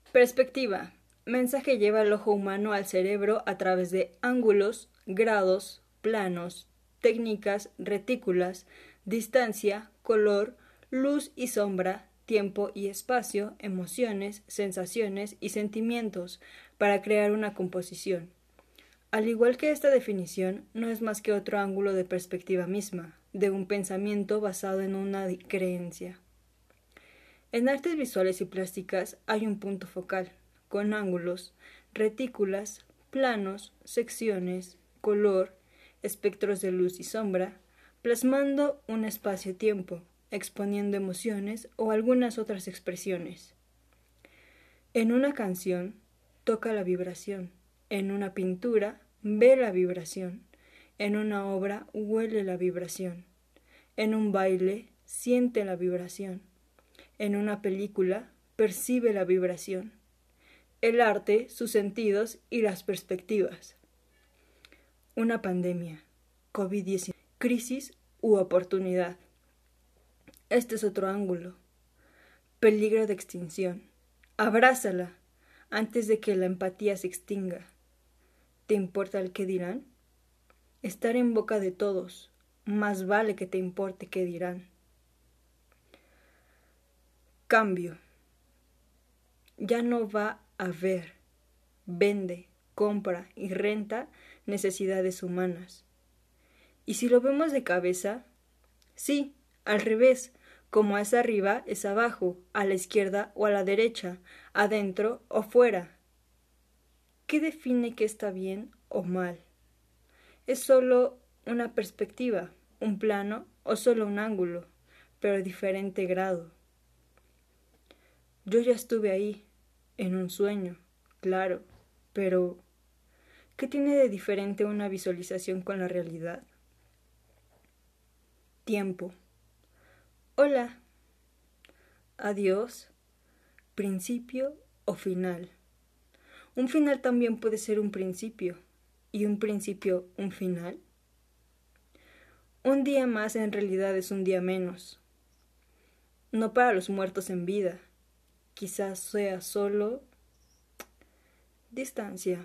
Perspectiva. Mensaje lleva el ojo humano al cerebro a través de ángulos, grados, planos, técnicas, retículas, distancia, color, luz y sombra, tiempo y espacio, emociones, sensaciones y sentimientos para crear una composición. Al igual que esta definición, no es más que otro ángulo de perspectiva misma, de un pensamiento basado en una creencia. En artes visuales y plásticas hay un punto focal, con ángulos, retículas, planos, secciones, color, espectros de luz y sombra, plasmando un espacio-tiempo, exponiendo emociones o algunas otras expresiones. En una canción, toca la vibración. En una pintura, ve la vibración. En una obra, huele la vibración. En un baile, siente la vibración. En una película, percibe la vibración. El arte, sus sentidos y las perspectivas. Una pandemia, COVID-19, crisis u oportunidad. Este es otro ángulo. Peligro de extinción. Abrázala antes de que la empatía se extinga. ¿Te importa el qué dirán? Estar en boca de todos. Más vale que te importe qué dirán. Cambio. Ya no va a haber, vende, compra y renta necesidades humanas. Y si lo vemos de cabeza, sí, al revés, como es arriba es abajo, a la izquierda o a la derecha, adentro o fuera. ¿Qué define qué está bien o mal? ¿Es solo una perspectiva, un plano o solo un ángulo, pero de diferente grado? Yo ya estuve ahí, en un sueño, claro, pero ¿qué tiene de diferente una visualización con la realidad? Tiempo. Hola. Adiós. Principio o final. Un final también puede ser un principio, y un principio un final. Un día más en realidad es un día menos. No para los muertos en vida. Quizás sea solo distancia.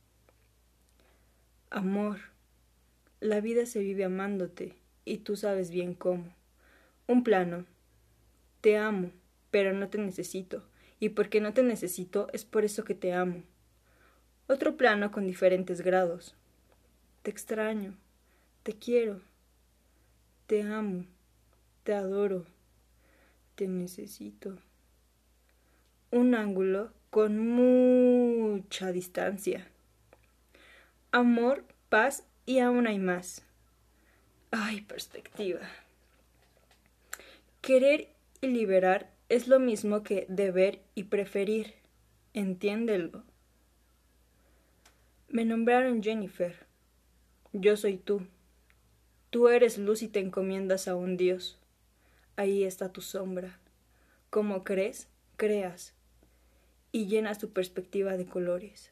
Amor. La vida se vive amándote y tú sabes bien cómo. Un plano. Te amo, pero no te necesito. Y porque no te necesito es por eso que te amo. Otro plano con diferentes grados. Te extraño. Te quiero. Te amo. Te adoro. Te necesito. Un ángulo con mucha distancia. Amor, paz y aún hay más. Ay, perspectiva. Querer y liberar es lo mismo que deber y preferir. Entiéndelo. Me nombraron Jennifer. Yo soy tú. Tú eres luz y te encomiendas a un Dios. Ahí está tu sombra. Como crees, creas. Y llenas tu perspectiva de colores.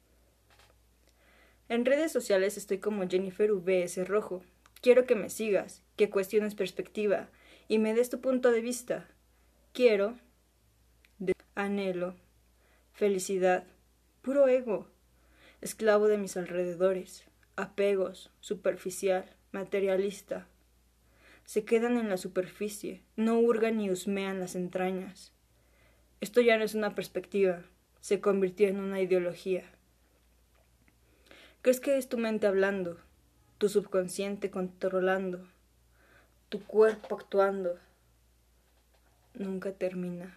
En redes sociales estoy como Jennifer VS Rojo. Quiero que me sigas, que cuestiones perspectiva y me des tu punto de vista. Quiero, anhelo, felicidad, puro ego, esclavo de mis alrededores, apegos, superficial, materialista. Se quedan en la superficie, no hurgan ni husmean las entrañas. Esto ya no es una perspectiva, se convirtió en una ideología. ¿Crees que es tu mente hablando, tu subconsciente controlando, tu cuerpo actuando? Nunca termina.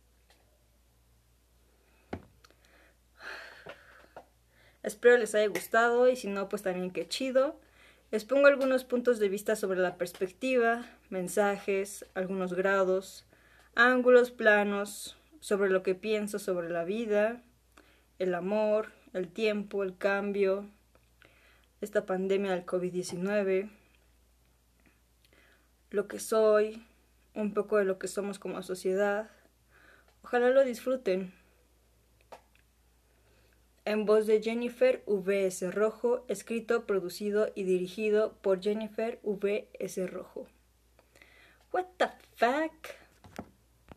Espero les haya gustado y si no, pues también qué chido. Les pongo algunos puntos de vista sobre la perspectiva, mensajes, algunos grados, ángulos, planos, sobre lo que pienso sobre la vida, el amor, el tiempo, el cambio, esta pandemia del COVID-19, lo que soy, un poco de lo que somos como sociedad. Ojalá lo disfruten. En voz de Jennifer VS Rojo, escrito, producido y dirigido por Jennifer VS Rojo. What the fuck?